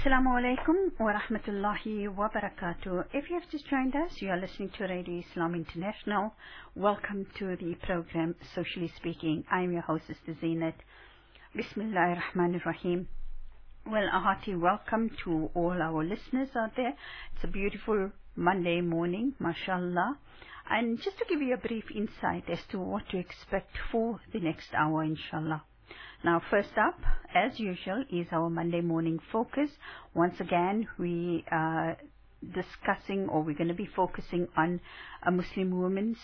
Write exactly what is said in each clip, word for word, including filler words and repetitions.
Assalamu alaikum wa rahmatullahi wa barakatuh. If you have just joined us, you are listening to Radio Islam International. Welcome to the program Socially Speaking. I am your hostess, Zinat. Bismillahir Rahmanir Rahim. Well, a hearty welcome to all our listeners out there. It's a beautiful Monday morning, mashallah. And just to give you a brief insight as to what to expect for the next hour, inshallah. Now, first up, as usual, is our Monday morning focus. Once again, we are discussing, or we're going to be focusing on a Muslim woman's,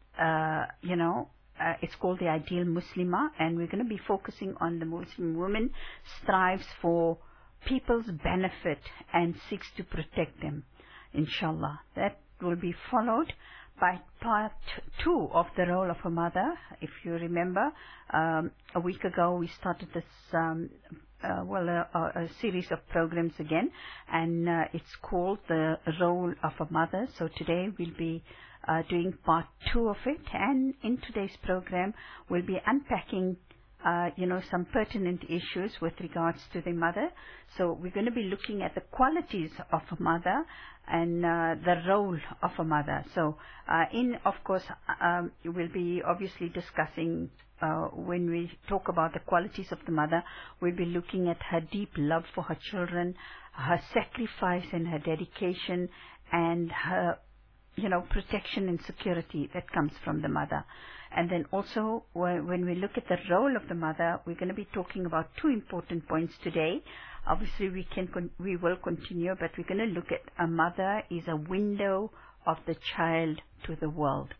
uh, you know, uh, it's called the Ideal Muslimah, and we're going to be focusing on the Muslim woman strives for people's benefit and seeks to protect them, inshallah. That will be followed by part two of the role of a mother. If you remember, um, a week ago we started this, um, uh, well, a, a series of programs again, and uh, it's called the role of a mother. So today we'll be uh, doing part two of it, and in today's program we'll be unpacking Uh, you know, some pertinent issues with regards to the mother. So we're going to be looking at the qualities of a mother and uh, the role of a mother. So uh, in, of course, um, we'll be obviously discussing, uh, when we talk about the qualities of the mother, we'll be looking at her deep love for her children, her sacrifice and her dedication, and her, you know, protection and security that comes from the mother. And then also, when we look at the role of the mother, we're going to be talking about two important points today. Obviously, we can con- we will continue, but we're going to look at a mother is a window of the child to the world.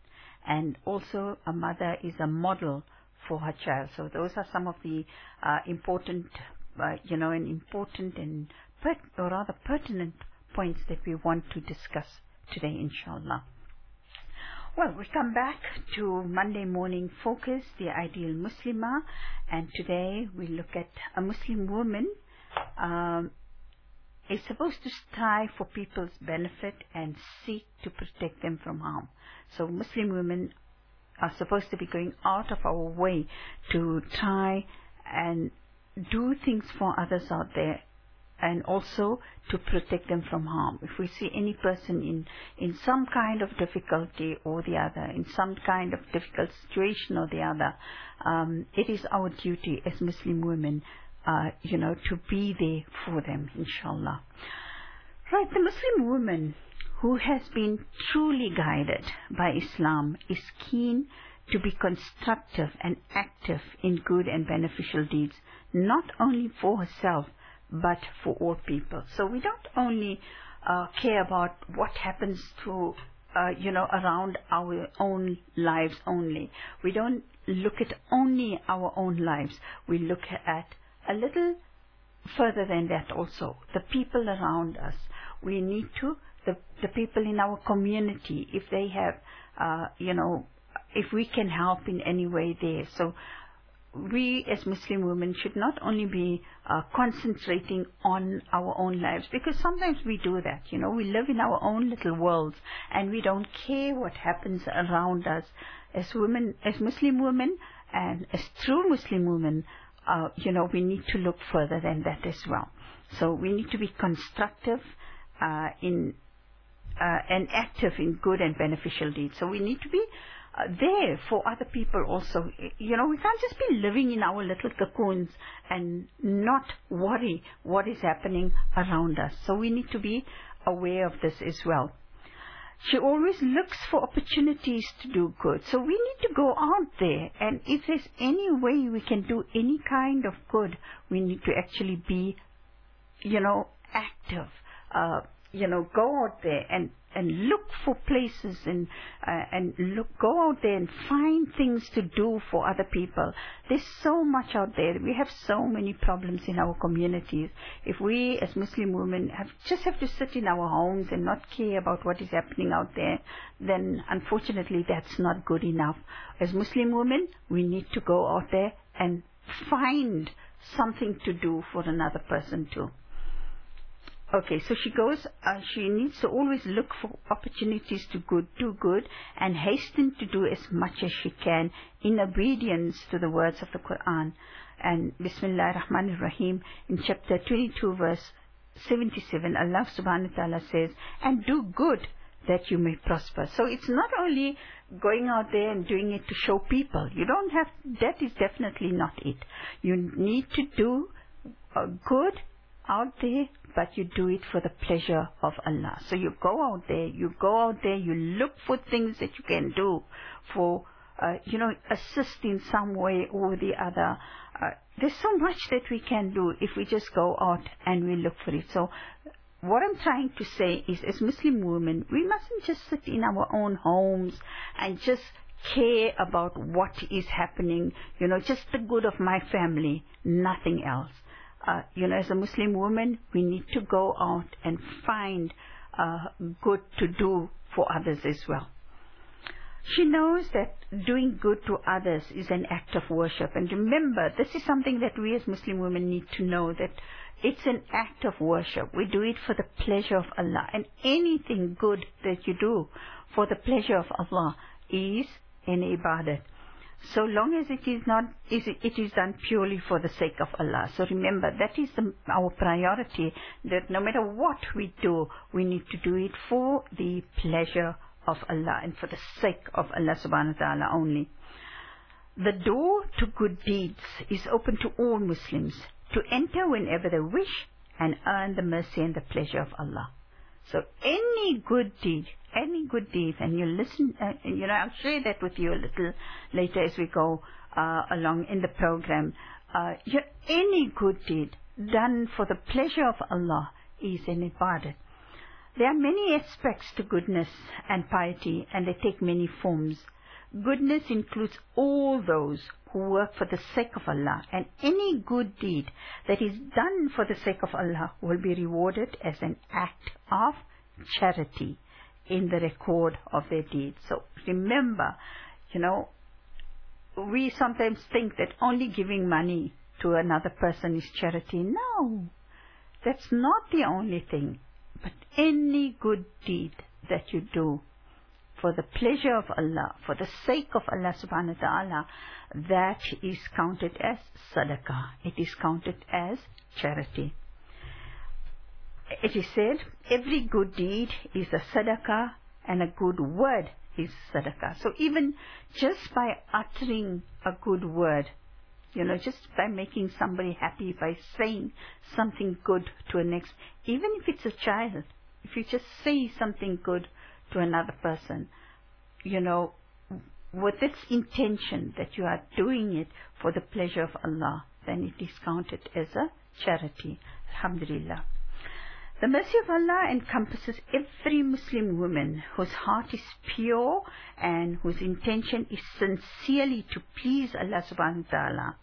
And also, a mother is a model for her child. So those are some of the uh, important, uh, you know, and important and per- or rather pertinent points that we want to discuss today, inshallah. Well, we come back to Monday morning focus, the Ideal Muslimah, and today we look at a Muslim woman um, is supposed to strive for people's benefit and seek to protect them from harm. So Muslim women are supposed to be going out of our way to try and do things for others out there, and also to protect them from harm. If we see any person in, in some kind of difficulty or the other, in some kind of difficult situation or the other, um, it is our duty as Muslim women, uh, you know, to be there for them, inshallah. Right, the Muslim woman who has been truly guided by Islam is keen to be constructive and active in good and beneficial deeds, not only for herself, but for all people. So we don't only uh, care about what happens to, uh, you know, around our own lives only. We don't look at only our own lives. We look at a little further than that also. The people around us. We need to, the, the people in our community, if they have, uh, you know, if we can help in any way there. So we as Muslim women should not only be uh, concentrating on our own lives, because sometimes we do that, you know, we live in our own little worlds and we don't care what happens around us. As women, as Muslim women and as true Muslim women, uh, you know, we need to look further than that as well. So we need to be constructive uh, in uh, and active in good and beneficial deeds. So we need to be Uh, there for other people also. You know, we can't just be living in our little cocoons and not worry what is happening around us. So we need to be aware of this as well. She always looks for opportunities to do good. So we need to go out there, and if there's any way we can do any kind of good, we need to actually be, you know, active. Uh, you know, go out there and and look for places and uh, and look, go out there and find things to do for other people. There's so much out there. We have so many problems in our communities. If we as Muslim women have just have to sit in our homes and not care about what is happening out there, then unfortunately that's not good enough. As Muslim women, we need to go out there and find something to do for another person too. Okay, so she goes, uh, she needs to always look for opportunities to good, do good, and hasten to do as much as she can in obedience to the words of the Quran. And Bismillah ar-Rahman ar-Rahim in chapter twenty-two verse seventy-seven, Allah subhanahu wa ta'ala says, and do good that you may prosper. So it's not only going out there and doing it to show people. You don't have, that is definitely not it. You need to do uh, good out there, but you do it for the pleasure of Allah. So you go out there, you go out there, you look for things that you can do for, uh, you know, assist in some way or the other. Uh, there's so much that we can do if we just go out and we look for it. So what I'm trying to say is, as Muslim women, we mustn't just sit in our own homes and just care about what is happening, you know, just the good of my family, nothing else. Uh, you know, as a Muslim woman, we need to go out and find uh, good to do for others as well. She knows that doing good to others is an act of worship. And remember, this is something that we as Muslim women need to know, that it's an act of worship. We do it for the pleasure of Allah. And anything good that you do for the pleasure of Allah is an ibadat. So long as it is not, is it, it is done purely for the sake of Allah. So remember, that is the, our priority, that no matter what we do, we need to do it for the pleasure of Allah and for the sake of Allah subhanahu wa ta'ala only. The door to good deeds is open to all Muslims to enter whenever they wish and earn the mercy and the pleasure of Allah. So any good deed, any good deed, and you listen, uh, you know, I'll share that with you a little later as we go uh, along in the program. Uh, you, any good deed done for the pleasure of Allah is an ibadat. There are many aspects to goodness and piety, and they take many forms. Goodness includes all those who work for the sake of Allah, and any good deed that is done for the sake of Allah will be rewarded as an act of charity in the record of their deeds. So remember, you know, we sometimes think that only giving money to another person is charity. No, that's not the only thing. But any good deed that you do for the pleasure of Allah, for the sake of Allah subhanahu wa ta'ala, that is counted as sadaqah. It is counted as charity. It is said, every good deed is a sadaqah and a good word is sadaqah. So even just by uttering a good word, you know, just by making somebody happy, by saying something good to a next, even if it's a child, if you just say something good to another person, you know, with this intention that you are doing it for the pleasure of Allah, then it is counted as a charity. Alhamdulillah. The mercy of Allah encompasses every Muslim woman whose heart is pure and whose intention is sincerely to please Allah subhanahu wa ta'ala.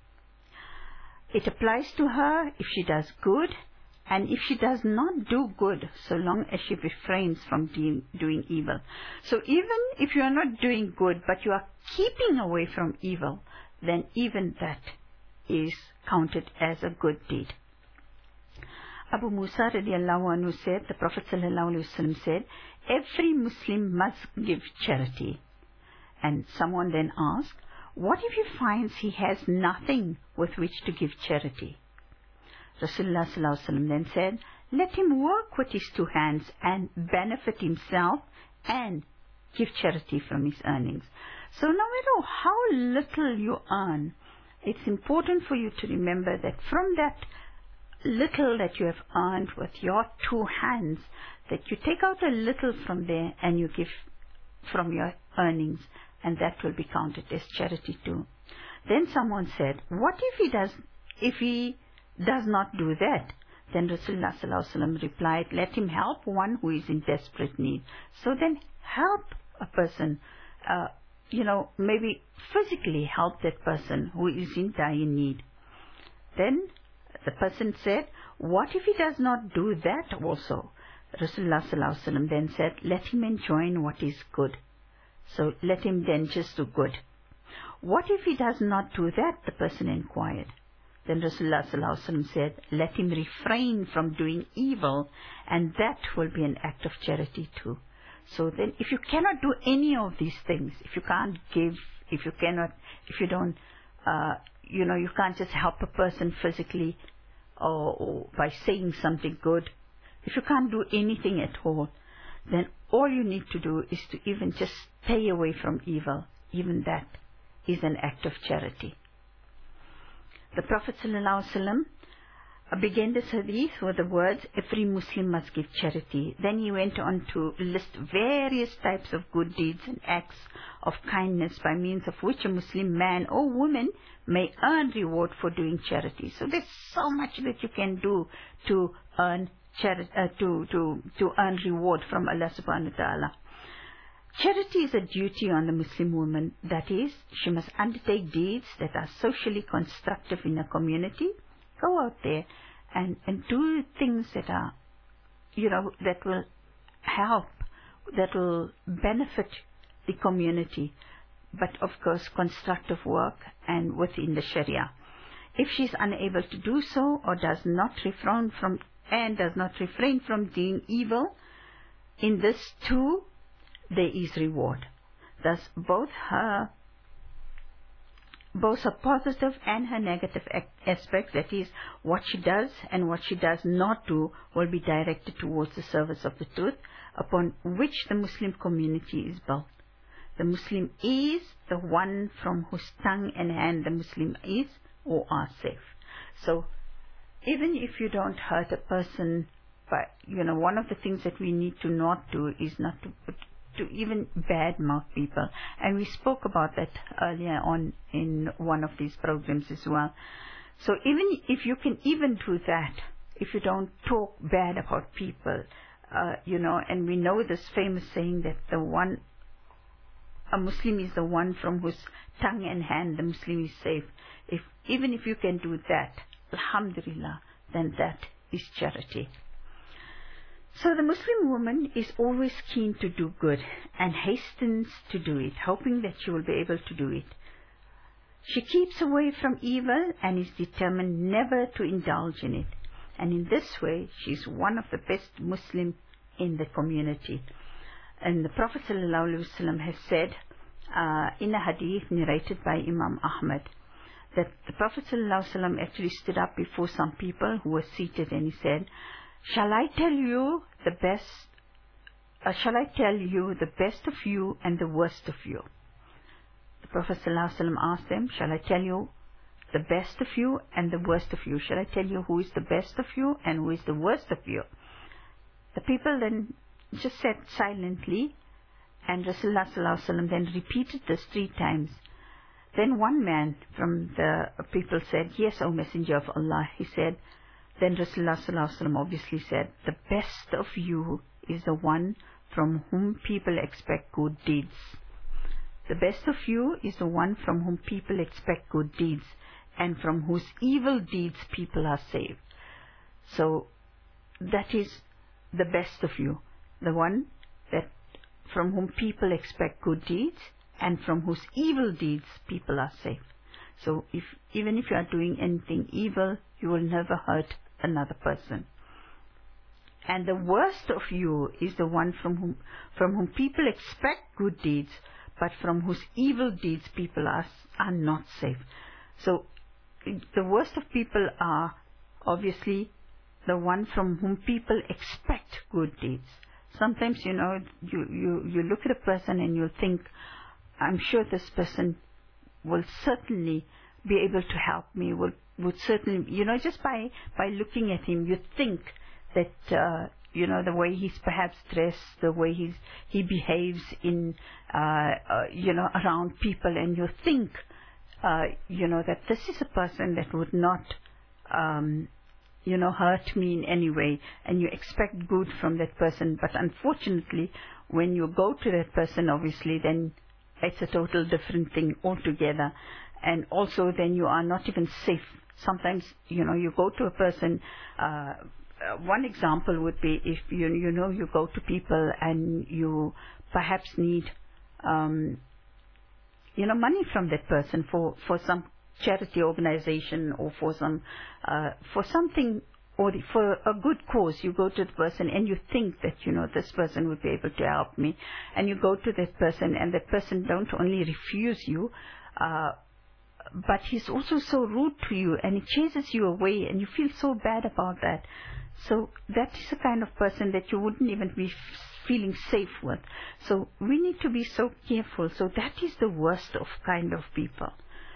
It applies to her if she does good, and if she does not do good, so long as she refrains from de- doing evil. So even if you are not doing good, but you are keeping away from evil, then even that is counted as a good deed. Abu Musa radiallahu anhu said, the Prophet sallallahu alaihi wasallam said, every Muslim must give charity. And someone then asked, what if he finds he has nothing with which to give charity? Rasulullah sallallahu alaihi wasallam then said, let him work with his two hands and benefit himself and give charity from his earnings. So no matter how little you earn, it's important for you to remember that from that little that you have earned with your two hands, that you take out a little from there and you give from your earnings, and that will be counted as charity too. Then someone said, what if he does, if he does not do that? Then Rasulullah sallallahu alaihi wasallam replied, let him help one who is in desperate need. So then help a person, uh, you know, maybe physically help that person who is in dire need. Then the person said, what if he does not do that also? Rasulullah sallallahu alaihi wasallam then said, let him enjoin what is good. So let him then just do good. What if he does not do that? The person inquired. Then Rasulullah sallallahu alaihi wasallam said, let him refrain from doing evil, and that will be an act of charity too. So then if you cannot do any of these things, if you can't give, if you cannot, if you don't, uh, you know, you can't just help a person physically or, or by saying something good, if you can't do anything at all, then all you need to do is to even just stay away from evil. Even that is an act of charity. The Prophet ﷺ began this hadith with the words, every Muslim must give charity. Then he went on to list various types of good deeds and acts of kindness by means of which a Muslim man or woman may earn reward for doing charity. So there's so much that you can do to earn charity, uh, to, to, to earn reward from Allah subhanahu wa ta'ala. Charity is a duty on the Muslim woman. That is, she must undertake deeds that are socially constructive in a community. Go out there and, and do things that are, you know, that will help, that will benefit the community. But of course, constructive work and within the Sharia. If she is unable to do so or does not refrain from, and does not refrain from doing evil, in this too, there is reward. Thus, both her both her positive and her negative aspects, that is, what she does and what she does not do, will be directed towards the service of the truth upon which the Muslim community is built. The Muslim is the one from whose tongue and hand the Muslim is or are safe. So, even if you don't hurt a person, but, you know, one of the things that we need to not do is not to put to even badmouth people. And we spoke about that earlier on in one of these programs as well. So even if you can even do that, if you don't talk bad about people, uh, you know, and we know this famous saying that the one, a Muslim is the one from whose tongue and hand the Muslim is safe. If even if you can do that, alhamdulillah, then that is charity. So the Muslim woman is always keen to do good and hastens to do it, hoping that she will be able to do it. She keeps away from evil and is determined never to indulge in it. And in this way, she is one of the best Muslims in the community. And the Prophet ﷺ has said, uh, in a hadith narrated by Imam Ahmad, that the Prophet ﷺ actually stood up before some people who were seated and he said, Shall I tell you the best, uh, shall I tell you the best of you and the worst of you? The Prophet ﷺ asked them, shall I tell you the best of you and the worst of you? Shall I tell you who is the best of you and who is the worst of you? The people then just sat silently, and Rasulullah ﷺ then repeated this three times. Then one man from the people said, yes, O Messenger of Allah. He said, then Rasulullah sallallahu alaihi wasallam obviously said, the best of you is the one from whom people expect good deeds. The best of you is the one from whom people expect good deeds and from whose evil deeds people are saved. So that is the best of you, the one that from whom people expect good deeds and from whose evil deeds people are saved. So if even if you are doing anything evil, you will never hurt another person. And the worst of you is the one from whom from whom people expect good deeds, but from whose evil deeds people are are not safe. So the worst of people are obviously the one from whom people expect good deeds. Sometimes, you know, you, you, you look at a person and you think, I'm sure this person will certainly be able to help me, will would certainly, you know, just by, by looking at him, you think that, uh, you know, the way he's perhaps dressed, the way he's, he behaves in, uh, uh, you know, around people, and you think, uh, you know, that this is a person that would not, um, you know, hurt me in any way, and you expect good from that person. But unfortunately, when you go to that person, obviously, then it's a total different thing altogether. And also then you are not even safe. Sometimes, you know, you go to a person, uh, one example would be if you, you know, you go to people and you perhaps need, um, you know, money from that person for, for some charity organization or for some, uh, for something, or for a good cause. You go to the person and you think that, you know, this person would be able to help me. And you go to that person and that person don't only refuse you, uh, but he's also so rude to you and he chases you away and you feel so bad about that. So that is the kind of person that you wouldn't even be feeling safe with. So we need to be so careful. So that is the worst of kind of people.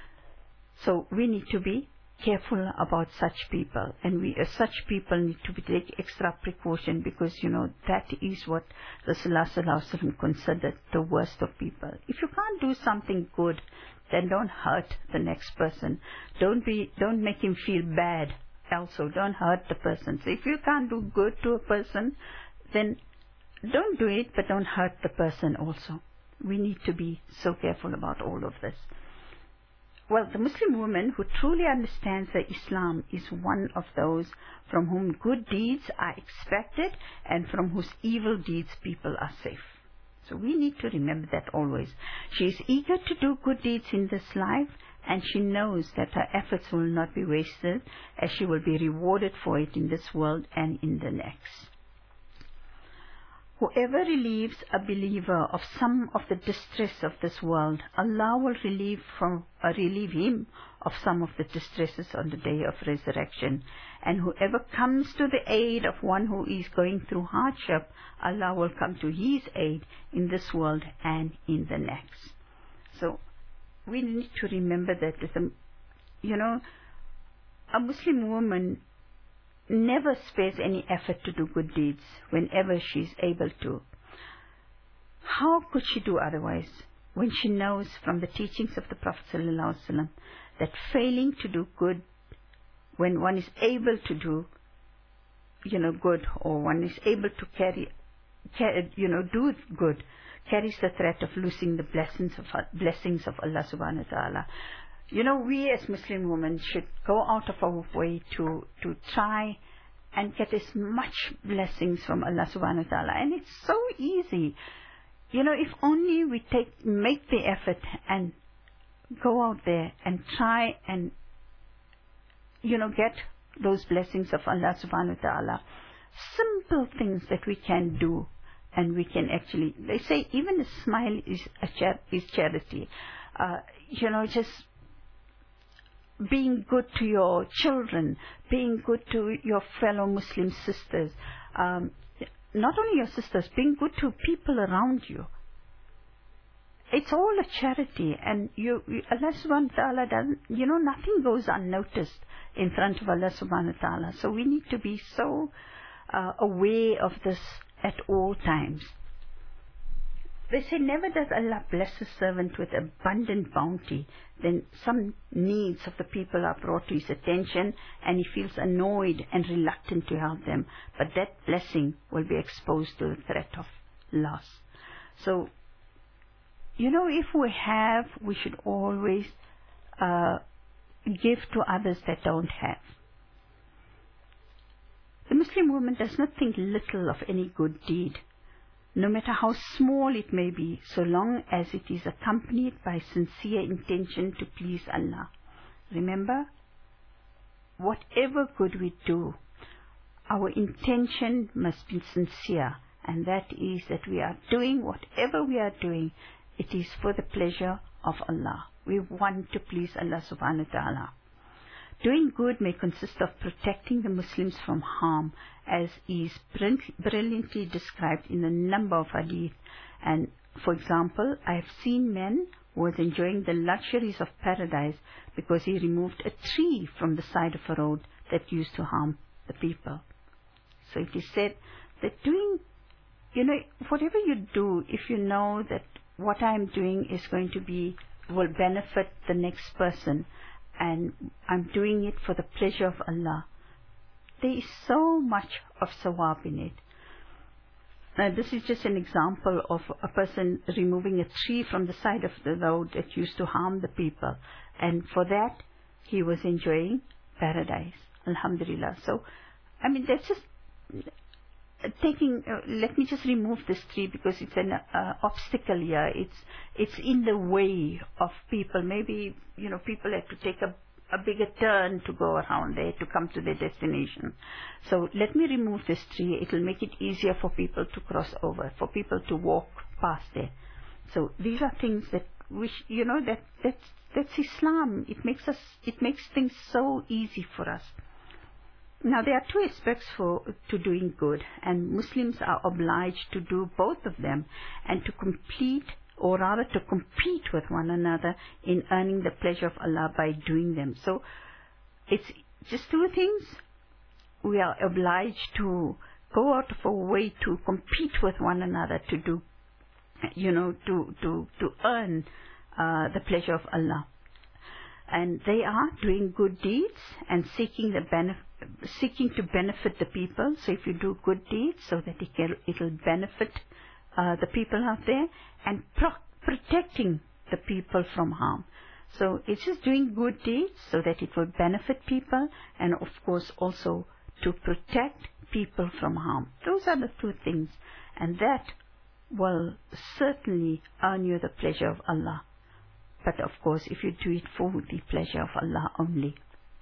So we need to be careful about such people, and we as such people need to be take extra precaution, because you know that is what Rasulullah sallallahu alaihi wasallam considered the worst of people. If you can't do something good, then don't hurt the next person. Don't be don't make him feel bad. Also, don't hurt the person. So if you can't do good to a person, then don't do it, but don't hurt the person also. We need to be so careful about all of this. Well, the Muslim woman who truly understands that Islam is one of those from whom good deeds are expected and from whose evil deeds people are safe. So we need to remember that always. She is eager to do good deeds in this life, and she knows that her efforts will not be wasted, as she will be rewarded for it in this world and in the next. Whoever relieves a believer of some of the distress of this world, Allah will relieve, from, uh, relieve him of some of the distresses on the day of resurrection. And whoever comes to the aid of one who is going through hardship, Allah will come to his aid in this world and in the next. So we need to remember that, as a, you know, a Muslim woman never spares any effort to do good deeds whenever she is able to. How could she do otherwise when she knows from the teachings of the Prophet ﷺ that failing to do good when one is able to do, you know, good, or one is able to carry, carry you know, do good, carries the threat of losing the blessings of blessings of Allah subhanahu wa ta'ala. You know, we as Muslim women should go out of our way to, to try and get as much blessings from Allah subhanahu wa ta'ala. And it's so easy. You know, if only we take, make the effort and go out there and try and, you know, get those blessings of Allah subhanahu wa ta'ala. Simple things that we can do, and we can actually, they say even a smile is, a char is charity. Uh, you know, just being good to your children, being good to your fellow Muslim sisters, um, not only your sisters, being good to people around you. It's all a charity, and you, you Allah subhanahu wa ta'ala doesn't, you know, nothing goes unnoticed in front of Allah subhanahu wa ta'ala. So we need to be so uh, aware of this at all times. They say, never does Allah bless a servant with abundant bounty, then some needs of the people are brought to his attention and he feels annoyed and reluctant to help them. But that blessing will be exposed to the threat of loss. So, you know, if we have, we should always uh, give to others that don't have. The Muslim woman does not think little of any good deed, no matter how small it may be, so long as it is accompanied by sincere intention to please Allah. Remember, whatever good we do, our intention must be sincere, and that is that we are doing whatever we are doing, it is for the pleasure of Allah. We want to please Allah subhanahu wa ta'ala. Doing good may consist of protecting the Muslims from harm, as is brilliantly described in a number of hadith. And, for example, I have seen men who was enjoying the luxuries of paradise because he removed a tree from the side of a road that used to harm the people. So it is said that doing, you know, whatever you do, if you know that what I am doing is going to be, will benefit the next person, and I'm doing it for the pleasure of Allah, there is so much of sawab in it. Now, this is just an example of a person removing a tree from the side of the road that used to harm the people, and for that he was enjoying paradise. Alhamdulillah. So, I mean, that's just taking, uh, let me just remove this tree because it's an uh, obstacle here. It's it's in the way of people. Maybe, you know, people have to take a, a bigger turn to go around there to come to their destination. So let me remove this tree. It will make it easier for people to cross over, for people to walk past there. So these are things that we, sh you know, that that's that's Islam. It makes us, it makes things so easy for us. Now, there are two aspects for to doing good, and Muslims are obliged to do both of them and to complete, or rather to compete with one another in earning the pleasure of Allah by doing them. So, it's just two things. We are obliged to go out of our way to compete with one another to do, you know, to, to, to earn uh, the pleasure of Allah. And they are doing good deeds and seeking the benefit, seeking to benefit the people. So if you do good deeds, so that it can, it'll benefit uh, the people out there, and pro protecting the people from harm. So it's just doing good deeds so that it will benefit people, and of course also to protect people from harm. Those are the two things, and that will certainly earn you the pleasure of Allah. But of course, if you do it for the pleasure of Allah only.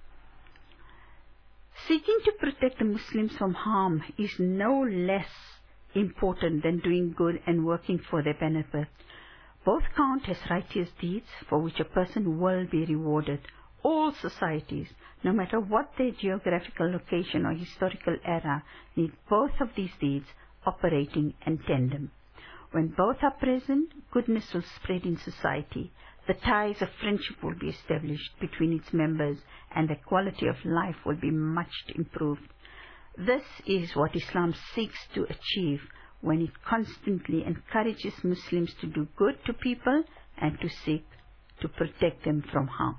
Seeking to protect the Muslims from harm is no less important than doing good and working for their benefit. Both count as righteous deeds for which a person will be rewarded. All societies, no matter what their geographical location or historical era, need both of these deeds operating in tandem. When both are present, goodness will spread in society. The ties of friendship will be established between its members, and the quality of life will be much improved. This is what Islam seeks to achieve when it constantly encourages Muslims to do good to people and to seek to protect them from harm.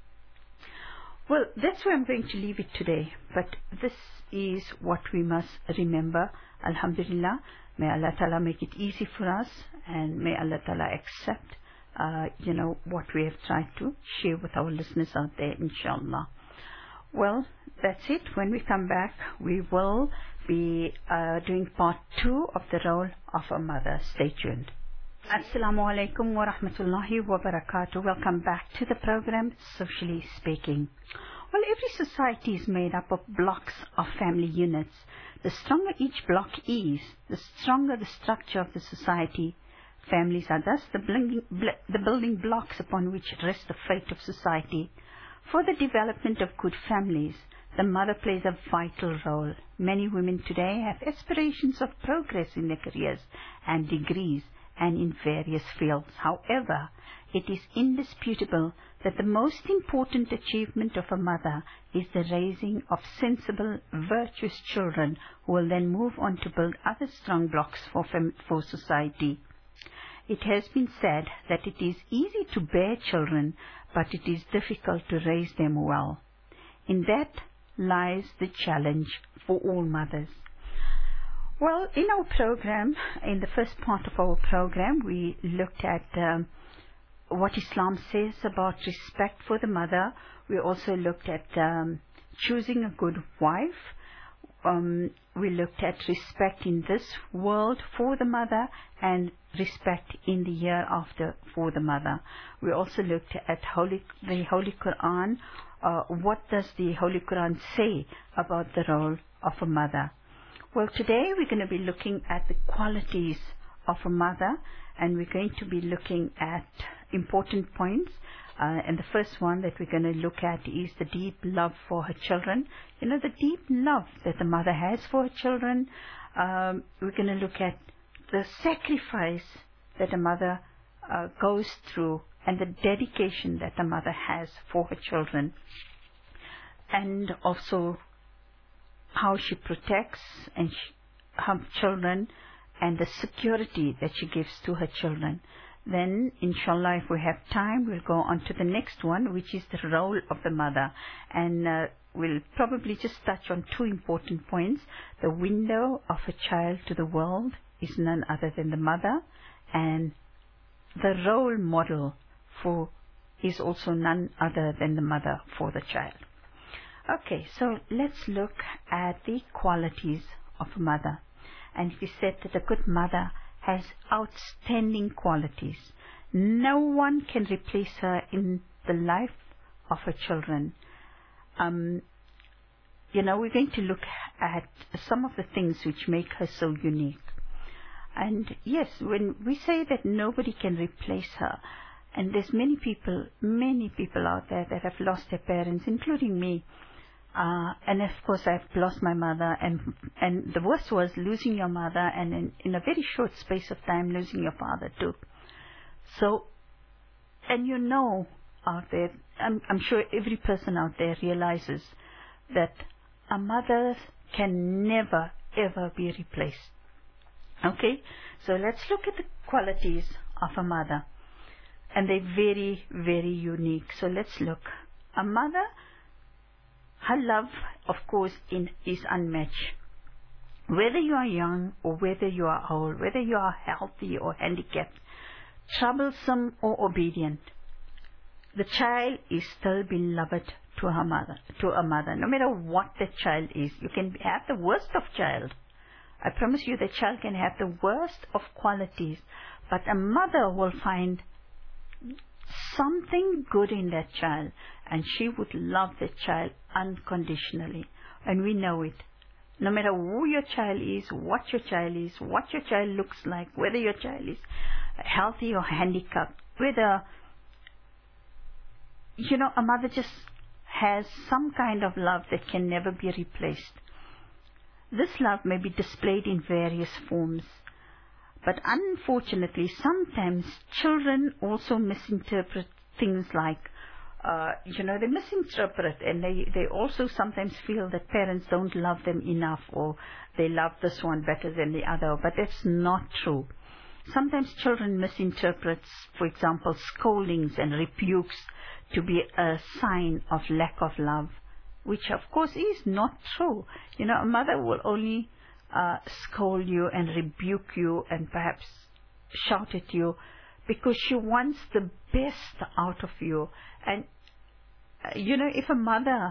Well, that's where I'm going to leave it today, but this is what we must remember. Alhamdulillah, may Allah Ta'ala make it easy for us, and may Allah Ta'ala accept Uh, you know, what we have tried to share with our listeners out there, inshallah. Well, that's it. When we come back, we will be uh, doing part two of the role of a mother. Stay tuned. Assalamu alaikum wa rahmatullahi wa barakatuh. Welcome back to the program, Socially Speaking. Well, every society is made up of blocks of family units. The stronger each block is, the stronger the structure of the society. Families are thus the building, the building blocks upon which rests the fate of society. For the development of good families, the mother plays a vital role. Many women today have aspirations of progress in their careers and degrees and in various fields. However, it is indisputable that the most important achievement of a mother is the raising of sensible, virtuous children who will then move on to build other strong blocks for, for society. It has been said that it is easy to bear children, but it is difficult to raise them well. In that lies the challenge for all mothers. Well, in our program, in the first part of our program, we looked at um, what Islam says about respect for the mother. We also looked at um, choosing a good wife. Um, we looked at respect in this world for the mother and respect in the hereafter for the mother. We also looked at Holy, the Holy Quran. Uh, what does the Holy Quran say about the role of a mother? Well, today we're going to be looking at the qualities of a mother, and we're going to be looking at important points. Uh, and the first one that we're going to look at is the deep love for her children. You know, the deep love that the mother has for her children. Um, we're going to look at the sacrifice that a mother uh, goes through, and the dedication that a mother has for her children. And also how she protects and she, her children, and the security that she gives to her children. Then, inshallah, if we have time, we'll go on to the next one, which is the role of the mother. And uh, we'll probably just touch on two important points. The window of a child to the world is none other than the mother, and the role model for is also none other than the mother for the child. Okay, so let's look at the qualities of a mother. And we said that a good mother has outstanding qualities. No one can replace her in the life of her children. Um, you know, we're going to look at some of the things which make her so unique. And yes, when we say that nobody can replace her, And there's many people, many people out there that have lost their parents, including me. Uh, and of course, I've lost my mother, and and the worst was losing your mother, and in, in a very short space of time, losing your father too. So, and you know out there, I'm, I'm sure every person out there realizes that a mother can never, ever be replaced. Okay? So let's look at the qualities of a mother. And they're very, very unique. So let's look. A mother, her love, of course, in, is unmatched. Whether you are young or whether you are old, whether you are healthy or handicapped, troublesome or obedient, the child is still beloved to her mother, to a mother, no matter what the child is. You can have the worst of child. I promise you the child can have the worst of qualities, but a mother will find something good in that child, and she would love that child unconditionally. And we know it. No matter who your child is, what your child is, what your child looks like, whether your child is healthy or handicapped, whether, you know, a mother just has some kind of love that can never be replaced. This love may be displayed in various forms, but unfortunately, sometimes children also misinterpret things like, uh, you know, they misinterpret, and they, they also sometimes feel that parents don't love them enough, or they love this one better than the other, but that's not true. Sometimes children misinterpret, for example, scoldings and rebukes to be a sign of lack of love, which of course is not true. You know, a mother will only uh, scold you and rebuke you and perhaps shout at you because she wants the best out of you. And, uh, you know, if a mother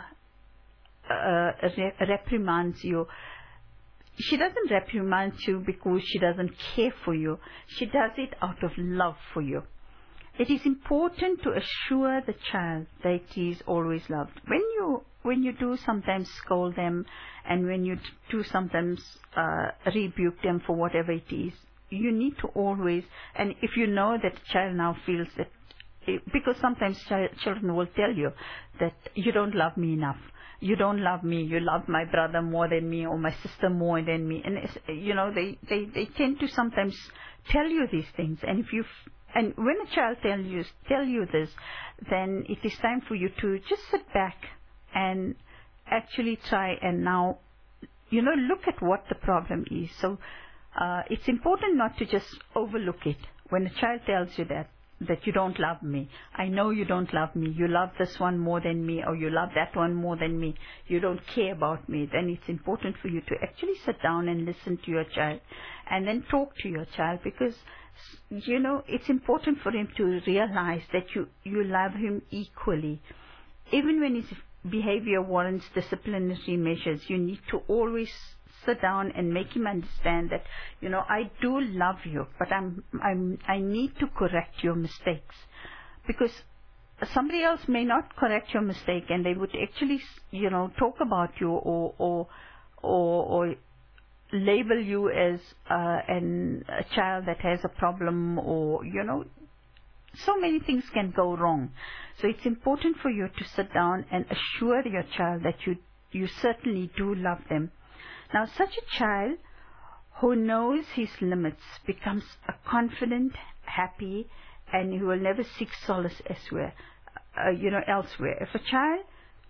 uh, re reprimands you, she doesn't reprimand you because she doesn't care for you. She does it out of love for you. It is important to assure the child that he is always loved. When you when you do sometimes scold them, and when you do sometimes uh, rebuke them for whatever it is, you need to always, and if you know that the child now feels that, because sometimes child, children will tell you that you don't love me enough. You don't love me. You love my brother more than me, or my sister more than me. And, you know, they, they, they tend to sometimes tell you these things. And if you And when a child tells you, tell you this, then it is time for you to just sit back and actually try and now, you know, look at what the problem is. So uh, it's important not to just overlook it. When a child tells you that, that you don't love me, I know you don't love me, you love this one more than me, or you love that one more than me, you don't care about me, then it's important for you to actually sit down and listen to your child and then talk to your child, because you know, it's important for him to realize that you, you love him equally. Even when his behavior warrants disciplinary measures, you need to always sit down and make him understand that, you know, I do love you, but I'm, I'm, I need to correct your mistakes. Because somebody else may not correct your mistake, and they would actually, you know, talk about you or, or, or, or label you as uh, an, a child that has a problem, or, you know, so many things can go wrong. So it's important for you to sit down and assure your child that you, you certainly do love them. Now, such a child who knows his limits becomes a confident, happy, and he will never seek solace elsewhere. Uh, you know, elsewhere. If a child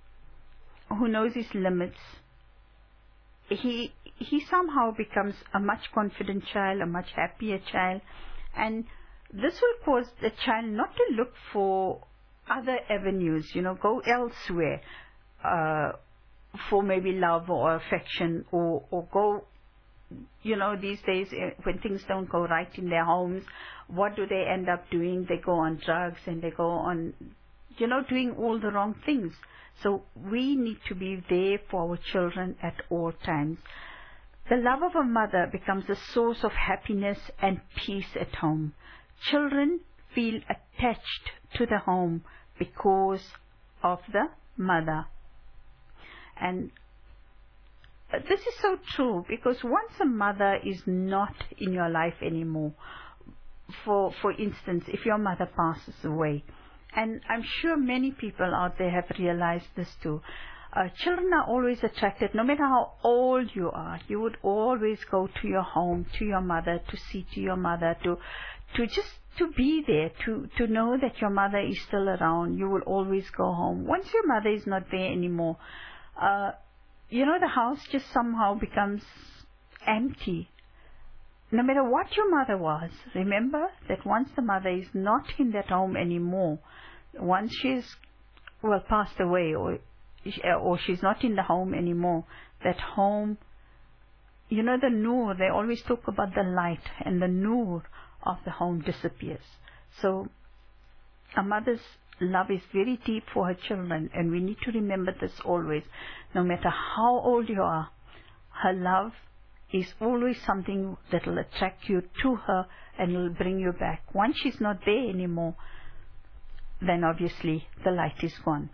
who knows his limits, he he somehow becomes a much confident child, a much happier child, and this will cause the child not to look for other avenues, you know, go elsewhere uh, for maybe love or affection, or, or go, you know, these days when things don't go right in their homes, what do they end up doing? They go on drugs, and they go on, you know, doing all the wrong things. So we need to be there for our children at all times. The love of a mother becomes a source of happiness and peace at home. Children feel attached to the home because of the mother. And this is so true, because once a mother is not in your life anymore, for, for instance, if your mother passes away, and I'm sure many people out there have realized this too, uh, children are always attracted, no matter how old you are, you would always go to your home, to your mother, to see to your mother, to, to just to be there, to, to know that your mother is still around. You will always go home. Once your mother is not there anymore, uh, you know, the house just somehow becomes empty. No matter what your mother was, remember that once the mother is not in that home anymore, once she's, well, passed away, or, or she's not in the home anymore, that home, you know, the nur, they always talk about the light, and the nur of the home disappears. So a mother's love is very deep for her children, and we need to remember this always. No matter how old you are, her love is always something that will attract you to her and will bring you back. Once she's not there anymore, then obviously the light is gone.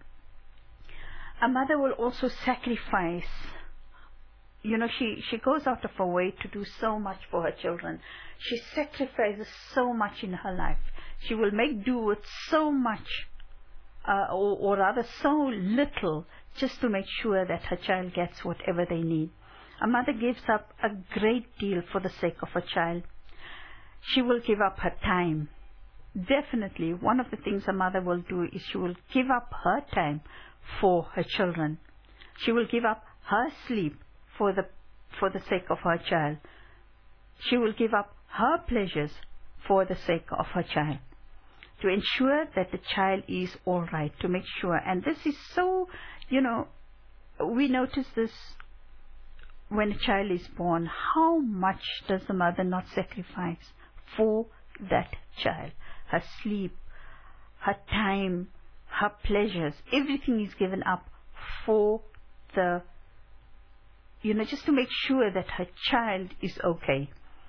A mother will also sacrifice. You know, she, she goes out of her way to do so much for her children. She sacrifices so much in her life. She will make do with so much, uh, or, or rather so little, just to make sure that her child gets whatever they need. A mother gives up a great deal for the sake of her child. She will give up her time. Definitely, one of the things a mother will do is she will give up her time for her children. She will give up her sleep for the for the sake of her child. She will give up her pleasures for the sake of her child, to ensure that the child is all right, to make sure. And this is so, you know, we notice this when a child is born. How much does the mother not sacrifice for that child? Her sleep, her time, her pleasures, everything is given up for the, you know, just to make sure that her child is okay.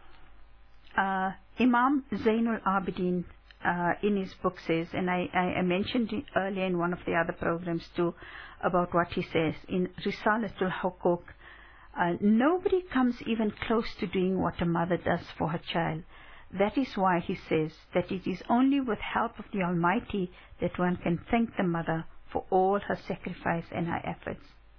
Uh, Imam Zainul Abidin uh, in his book says, and I, I mentioned it earlier in one of the other programs too, about what he says in Risalatul Hukuk, uh, nobody comes even close to doing what a mother does for her child. That is why he says that it is only with help of the Almighty that one can thank the mother for all her sacrifice and her efforts.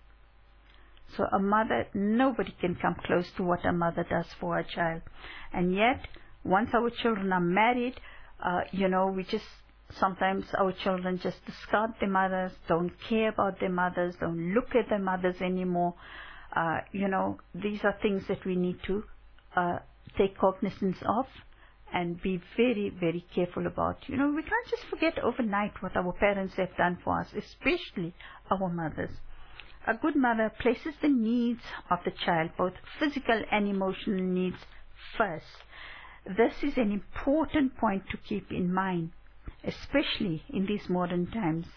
So a mother, nobody can come close to what a mother does for her child. And yet, once our children are married, uh, you know, we just, sometimes our children just discard their mothers, don't care about their mothers, don't look at their mothers anymore. Uh, you know, these are things that we need to uh, take cognizance of and be very, very careful about. You know, we can't just forget overnight what our parents have done for us, especially our mothers. A good mother places the needs of the child, both physical and emotional needs, first. This is an important point to keep in mind, especially in these modern times.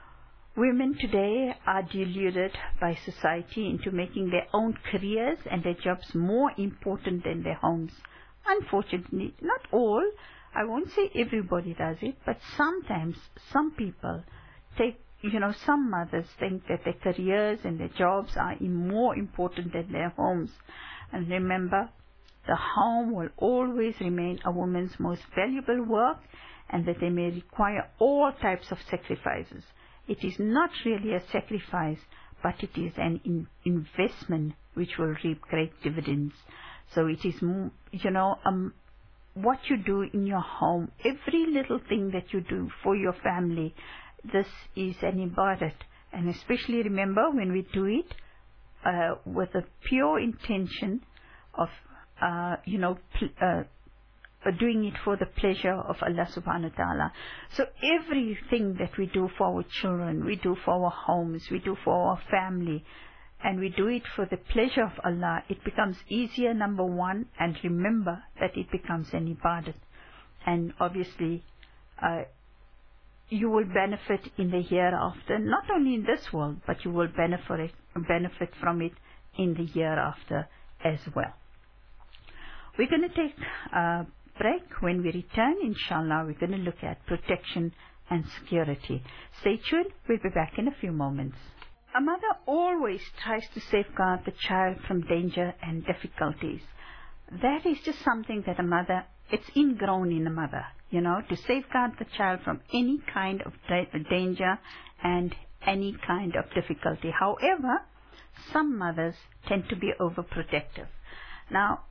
Women today are deluded by society into making their own careers and their jobs more important than their homes. Unfortunately, not all, I won't say everybody does it, but sometimes some people take, you know, some mothers think that their careers and their jobs are more important than their homes. And remember, the home will always remain a woman's most valuable work, and that they may require all types of sacrifices. It is not really a sacrifice, but it is an in investment which will reap great dividends. So it is, you know, um, what you do in your home, every little thing that you do for your family, this is an ibadat. And especially remember, when we do it uh, with a pure intention of, uh, you know, uh, doing it for the pleasure of Allah subhanahu wa ta'ala. So everything that we do for our children, we do for our homes, we do for our family, and we do it for the pleasure of Allah, it becomes easier, number one, and remember that it becomes an ibadat. And obviously, uh, you will benefit in the hereafter, not only in this world, but you will benefit, benefit from it in the hereafter as well. We're going to take a break. When we return, inshallah, we're going to look at protection and security. Stay tuned. We'll be back in a few moments. A mother always tries to safeguard the child from danger and difficulties. that is just something that a mother, it's ingrown in a mother, you know, to safeguard the child from any kind of da- danger and any kind of difficulty. However, some mothers tend to be overprotective. Now,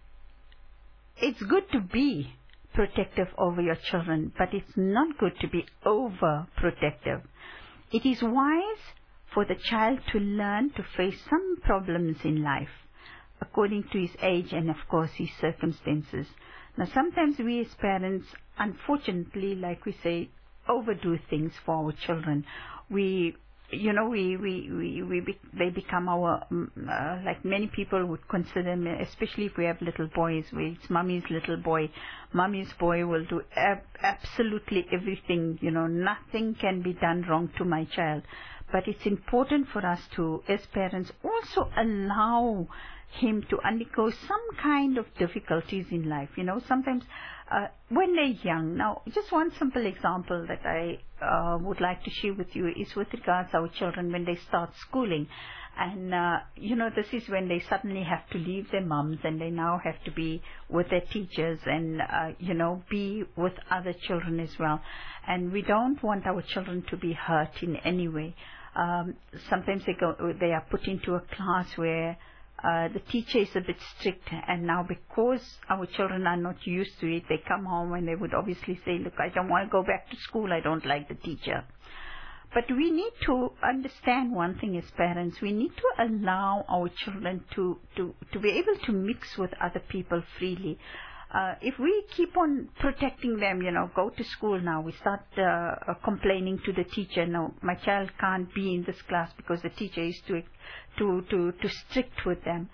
it's good to be protective over your children, but it's not good to be overprotective. It is wise for the child to learn to face some problems in life according to his age and, of course, his circumstances. Now, sometimes we as parents, unfortunately, like we say, overdo things for our children. We You know, we, we, we, we be, they become our, uh, like many people would consider them, especially if we have little boys, where it's mommy's little boy. Mommy's boy will do ab- absolutely everything, you know, nothing can be done wrong to my child. But it's important for us to, as parents, also allow him to undergo some kind of difficulties in life. You know, sometimes uh, when they're young. Now, just one simple example that I uh, would like to share with you is with regards to our children when they start schooling. And, uh, you know, this is when they suddenly have to leave their moms and they now have to be with their teachers and, uh, you know, be with other children as well. And we don't want our children to be hurt in any way. Um, sometimes they go, they are put into a class where uh, the teacher is a bit strict, and now because our children are not used to it, they come home and they would obviously say, look, I don't want to go back to school, I don't like the teacher. But we need to understand one thing as parents. We need to allow our children to, to, to be able to mix with other people freely. Uh, if we keep on protecting them, you know, go to school now, we start uh, uh, complaining to the teacher, no, my child can't be in this class because the teacher is too, too, too, too strict with them.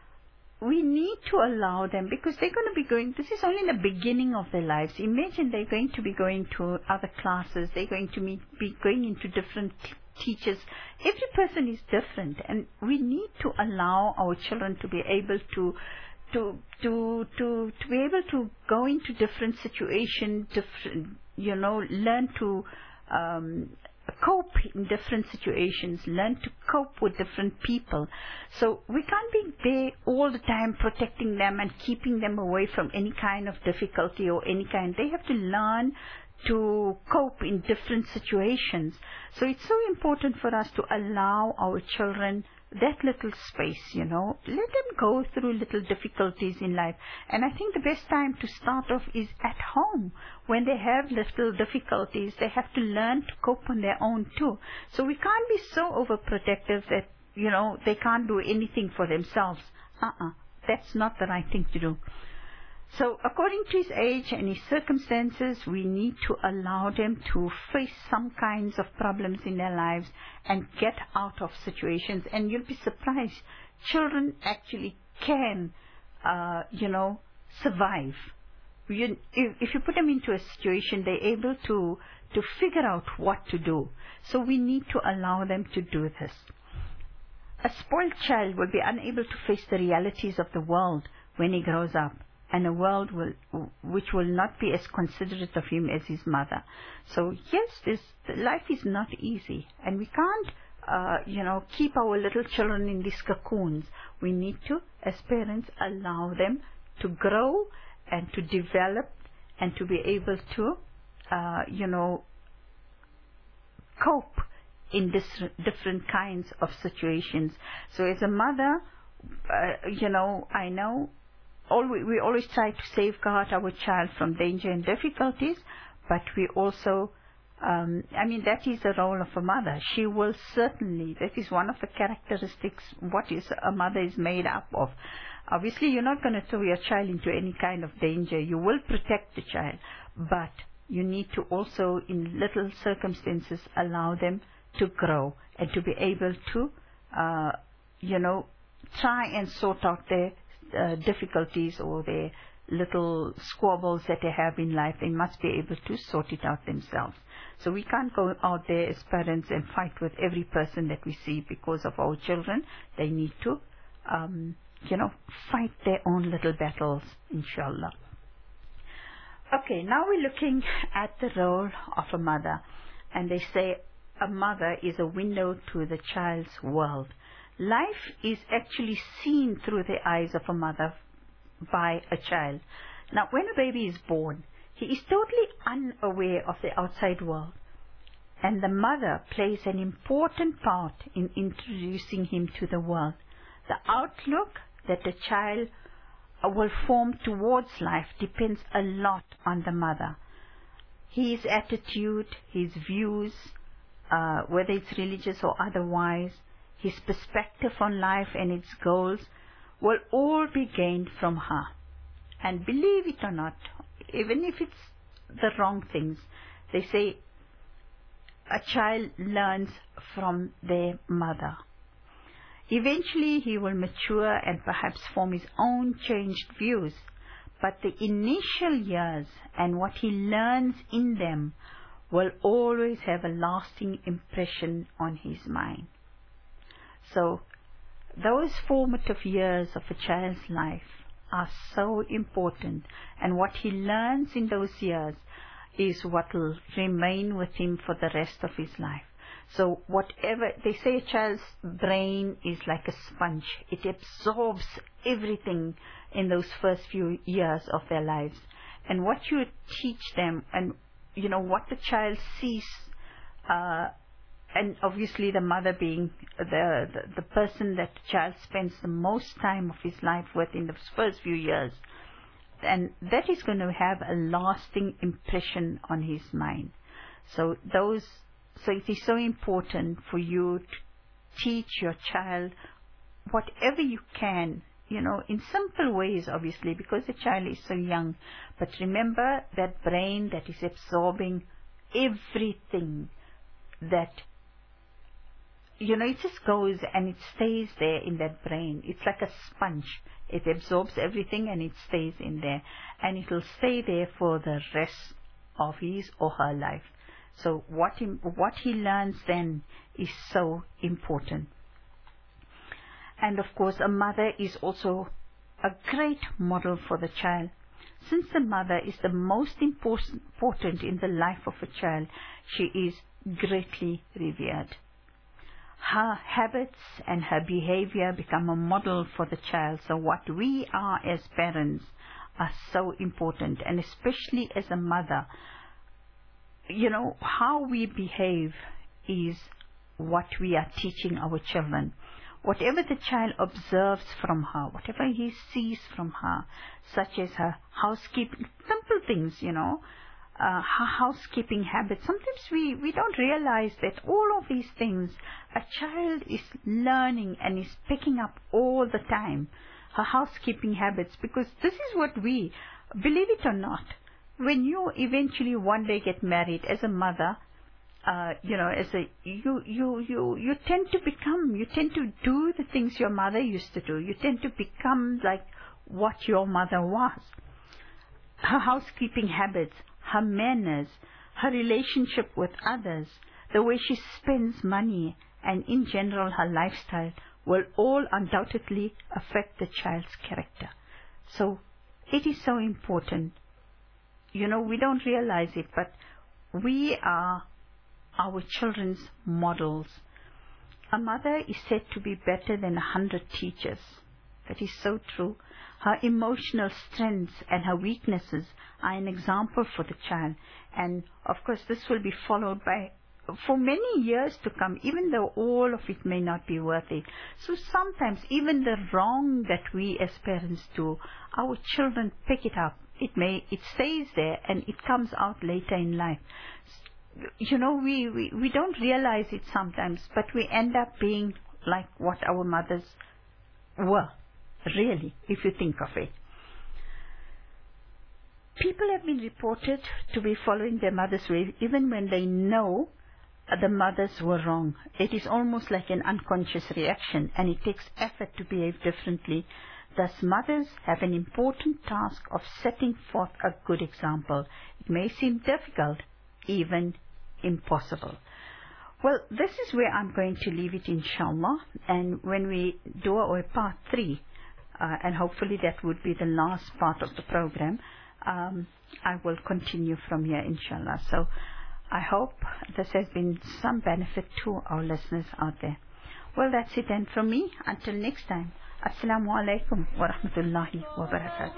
We need to allow them, because they're going to be going, this is only the beginning of their lives. Imagine they're going to be going to other classes, they're going to meet, be going into different t- teachers. Every person is different, and we need to allow our children to be able to to to to to be able to go into different situations, different, you know, learn to um, cope in different situations, learn to cope with different people. So we can't be there all the time protecting them and keeping them away from any kind of difficulty or any kind. They have to learn to cope in different situations. So it's so important for us to allow our children that little space, you know, let them go through little difficulties in life. And I think the best time to start off is at home. When they have little difficulties, they have to learn to cope on their own too. So we can't be so overprotective that, you know, they can't do anything for themselves. Uh-uh. That's not the right thing to do. So according to his age and his circumstances, we need to allow them to face some kinds of problems in their lives and get out of situations. And you'll be surprised, children actually can, uh, you know, survive. You, if, if you put them into a situation, they're able to, to figure out what to do. So we need to allow them to do this. A spoiled child will be unable to face the realities of the world when he grows up, and a world will, which will not be as considerate of him as his mother. So yes, this life is not easy, and we can't, uh, you know, keep our little children in these cocoons. We need to, as parents, allow them to grow and to develop and to be able to, uh, you know, cope in this different kinds of situations. So as a mother, uh, you know, I know all we, we always try to safeguard our child from danger and difficulties, but we also, um, I mean, that is the role of a mother. She will certainly, that is one of the characteristics, what is a mother is made up of. Obviously, you're not going to throw your child into any kind of danger. You will protect the child, but you need to also, in little circumstances, allow them to grow and to be able to, uh, you know, try and sort out their uh, difficulties or their little squabbles that they have in life. They must be able to sort it out themselves. So we can't go out there as parents and fight with every person that we see because of our children. They need to, um, you know, fight their own little battles, inshallah. Okay, now we're looking at the role of a mother. And they say a mother is a window to the child's world. Life is actually seen through the eyes of a mother by a child. Now, when a baby is born, he is totally unaware of the outside world, and the mother plays an important part in introducing him to the world. The outlook that the child will form towards life depends a lot on the mother. His attitude, his views, uh, whether it's religious or otherwise, his perspective on life and its goals will all be gained from her. And believe it or not, even if it's the wrong things, they say a child learns from their mother. Eventually he will mature and perhaps form his own changed views, but the initial years and what he learns in them will always have a lasting impression on his mind. So those formative years of a child's life are so important, and what he learns in those years is what will remain with him for the rest of his life. So whatever, they say a child's brain is like a sponge. It absorbs everything in those first few years of their lives. And what you teach them, and you know, what the child sees, uh, and obviously the mother being the, the, the person that the child spends the most time of his life with in the first few years, and that is going to have a lasting impression on his mind. So those So it is so important for you to teach your child whatever you can, you know, in simple ways, obviously, because the child is so young. But remember that brain that is absorbing everything that, you know, it just goes and it stays there in that brain. It's like a sponge. It absorbs everything and it stays in there. And it will stay there for the rest of his or her life. So what he, what he learns then is so important. And of course, a mother is also a great model for the child. Since the mother is the most important in the life of a child, she is greatly revered. Her habits and her behavior become a model for the child. So what we are as parents are so important, and especially as a mother, you know, how we behave is what we are teaching our children. Whatever the child observes from her, whatever he sees from her, such as her housekeeping, simple things, you know, uh, her housekeeping habits. Sometimes we, we don't realize that all of these things a child is learning and is picking up all the time. Her housekeeping habits, because this is what we, believe it or not, when you eventually one day get married as a mother, uh, you know, as a, you, you, you, you tend to become, you tend to do the things your mother used to do. You tend to become like what your mother was. Her housekeeping habits, her manners, her relationship with others, the way she spends money, and in general her lifestyle will all undoubtedly affect the child's character. So it is so important. You know, we don't realize it, but we are our children's models. A mother is said to be better than a hundred teachers. That is so true. Her emotional strengths and her weaknesses are an example for the child. And of course, this will be followed by, for many years to come, even though all of it may not be worth it. So sometimes even the wrong that we as parents do, our children pick it up. It may, it stays there and it comes out later in life. You know, we, we, we don't realize it sometimes, but we end up being like what our mothers were, really, if you think of it. People have been reported to be following their mother's way even when they know the mothers were wrong. It is almost like an unconscious reaction, and it takes effort to behave differently. Thus, mothers have an important task of setting forth a good example. It may seem difficult, even impossible. Well, this is where I'm going to leave it, inshallah. And when we do our part three, uh, and hopefully that would be the last part of the program, um, I will continue from here, inshallah. So I hope this has been some benefit to our listeners out there. Well, that's it then from me. Until next time. Assalamu alaikum wa rahmatullahi wa barakatuh.